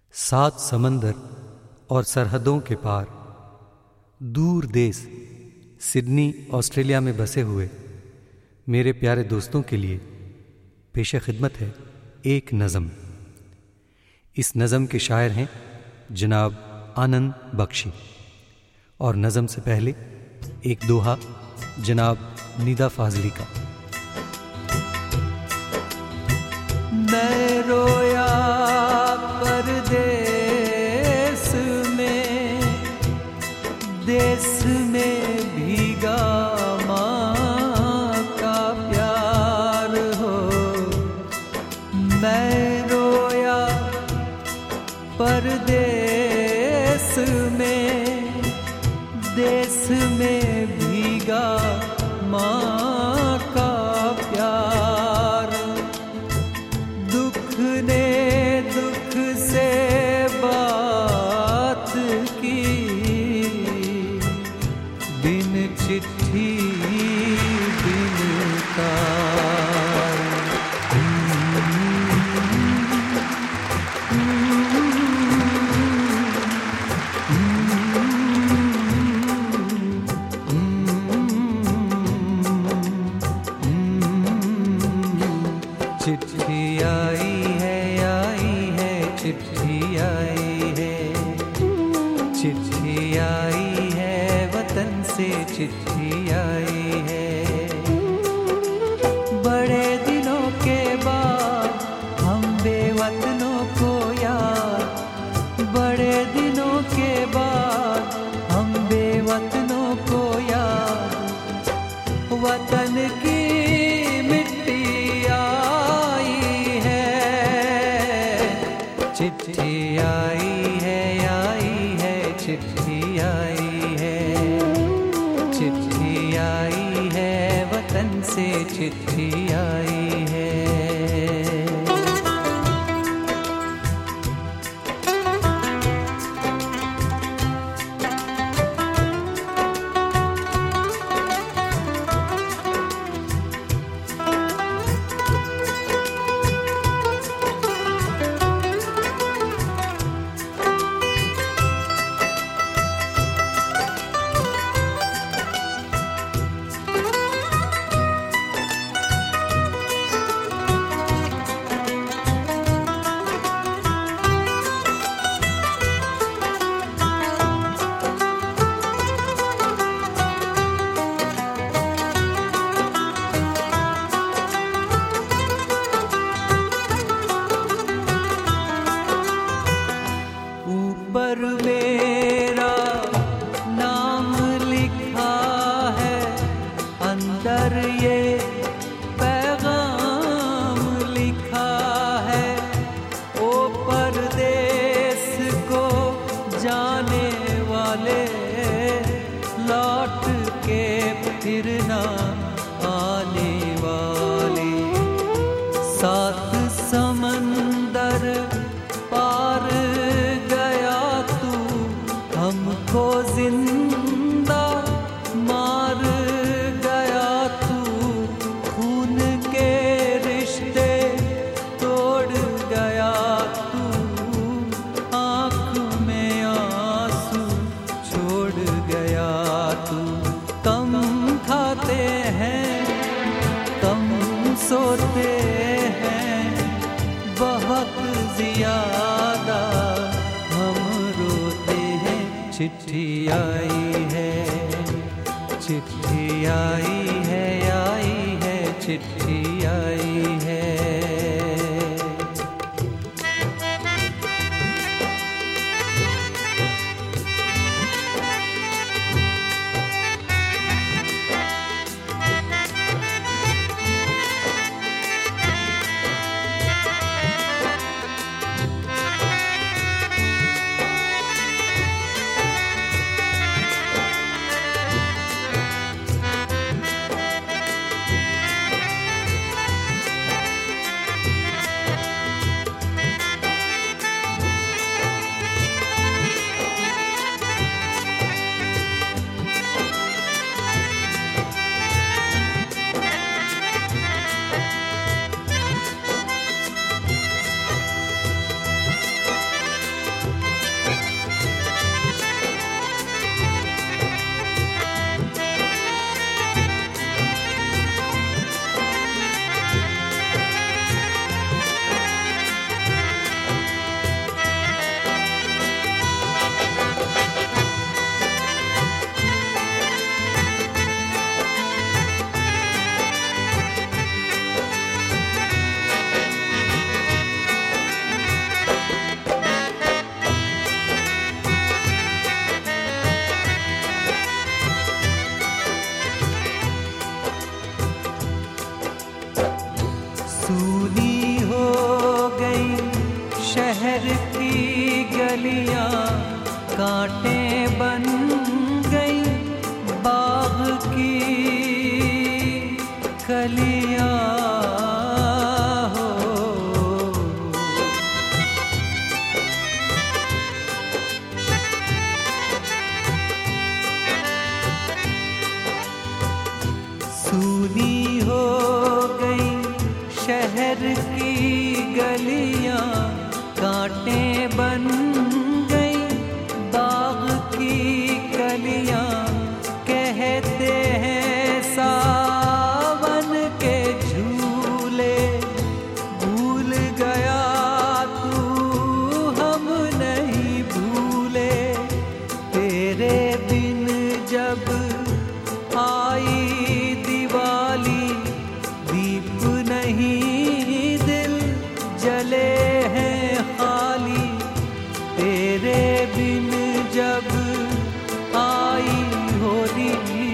सात समंदर और सरहदों के पार दूर देश सिडनी ऑस्ट्रेलिया में बसे हुए मेरे प्यारे दोस्तों के लिए पेशे खिदमत है एक नज़म। इस नज़म के शायर हैं जनाब आनंद बख्शी और नज़म से पहले एक दोहा जनाब निदा फाजली का। मैं रोया परदेस में, देश में भीगा माँ का प्यार हो। मैं रोया परदेस में, देश में भीगा माँ का प्यार। दुख ने दुख से बात की, बिन चिट्ठी बिन तार। चिट्ठी आई है, चिट्ठी आई है, चिट्ठी आई है, वतन से चिट्ठी आई है। बड़े दिनों के बाद हम बेवतनों को याद, बड़े दिनों के बाद हम बेवतनों को याद। वतन की मिट्टी आई है, चिट्ठी आई है, चिट्ठी आई है, चिट्ठी आई है, वतन से चिट्ठी आई है। ऊपर मेरा नाम लिखा है, अंदर ये पैगाम लिखा है। ओ परदेस को जाने वाले, लौट के फिर ना आने वाले। सात समंदर पार गया तू, हमको जिंदा मार गया तू। खून के रिश्ते तोड़ गया तू, आँख में आंसू छोड़ गया तू। कम खाते हैं, कम सोते हैं, बहुत ज्यादा हम रोते हैं। चिट्ठी आई है, चिट्ठी आई है, चिट्ठी आई है। शहर की गलियां कांटे बन गई, बाग की कलियां हो। सूनी हो गई शहर की गलियां, कांटे बन गई बाग की कलियां। कहते हैं सावन के झूले, भूल गया तू हम नहीं भूले। तेरे बिन जब आई दिवाली, दीप नहीं दिल जले हैं खाली। तेरे बिन जब आई होली,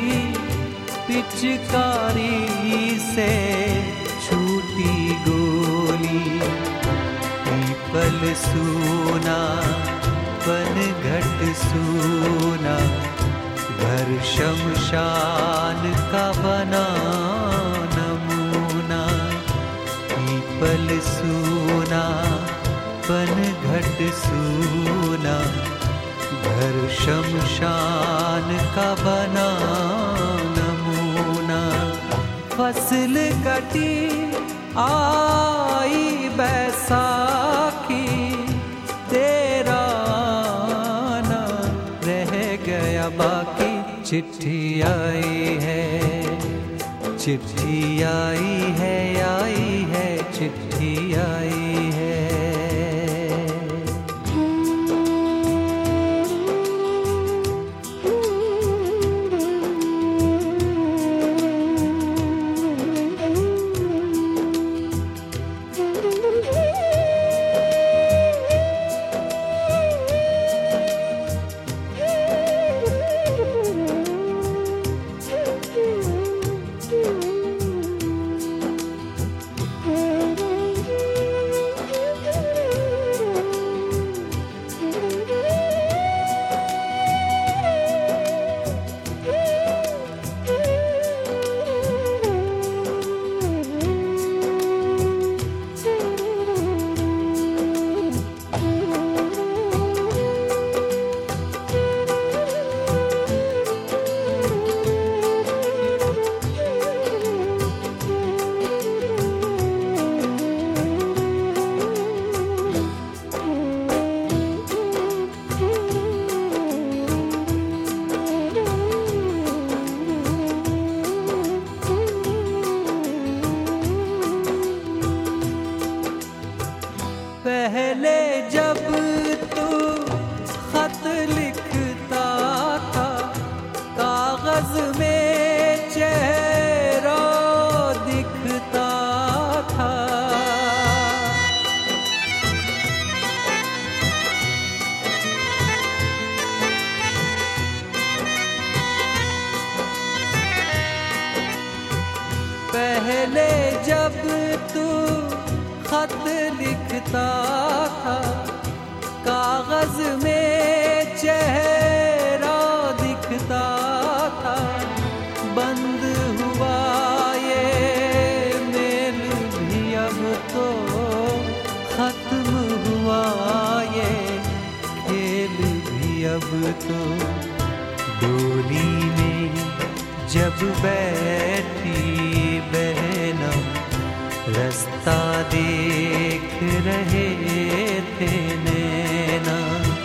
पिचकारी से छूटी गोली। पीपल सूना पनघट सूना, घर शमशान का बना नमूना। पीपल सूना पनघट सूना, घर शमशान का बना नमूना। फसल कटी आई बैसाखी, तेरा आना रह गया बाकी। चिट्ठी आई है, चिट्ठी आई है, आई है, चिट्ठी आई है। पहले जब तू खत लिखता था, कागज में चेहरा दिखता था। पहले जब तू खत लिखता था, कागज में चेहरा दिखता था। बंद हुआ ये मेल भी अब तो, खत्म हुआ ये खेल भी अब तो। डोली में जब बैठी बहनम, रास्ता देख रहे थे नैना।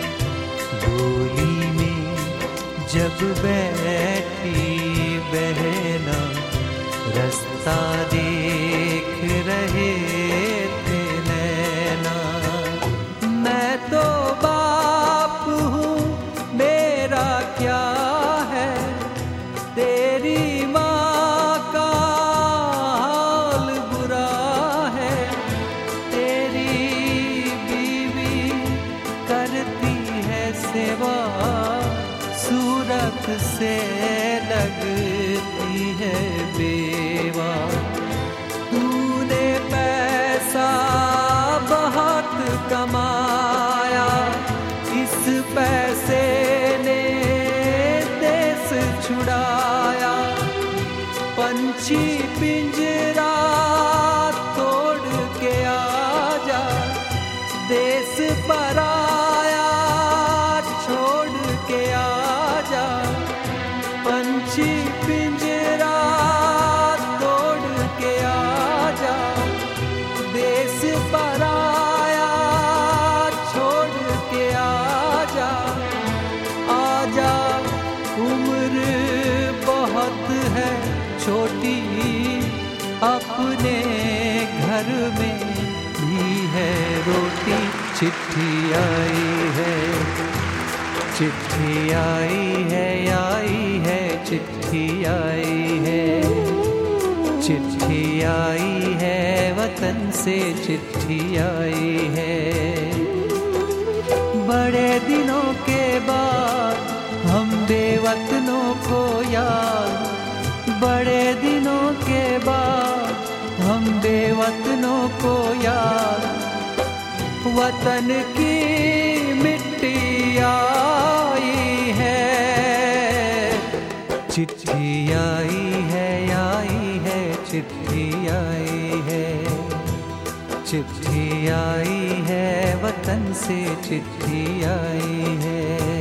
डोली में जब बैठी बहना, रास्ता देख रहे थे नैना। मैं तो बाप हूँ, मेरा क्या है, तेरी माँ का हाल बुरा है। तेरी बीवी करती है सेवा, सूरत से लगती है बेवा। तूने पैसा बहुत कमा पैसे ने देश छुड़ाया, पंछी पिंजरा तोड़ के आजा, देश पराया छोड़ के आजा, पंछी पिंजरा तोड़ के आजा, देश पराया छोड़ के आजा, आजा उम्र बहुत है छोटी, अपने घर में भी है रोटी। चिट्ठी आई है, चिट्ठी आई है, चिट्ठी आई है, चिट्ठी आई है, वतन से चिट्ठी आई है। बड़े दिनों के बाद हम बेवतनों को याद, बड़े दिनों के बाद हम बेवतनों को याद, वतन की मिट्टी आई है। चिट्ठी आई है, चिट्ठी आई है, चिट्ठी आई है, वतन से चिट्ठी आई है।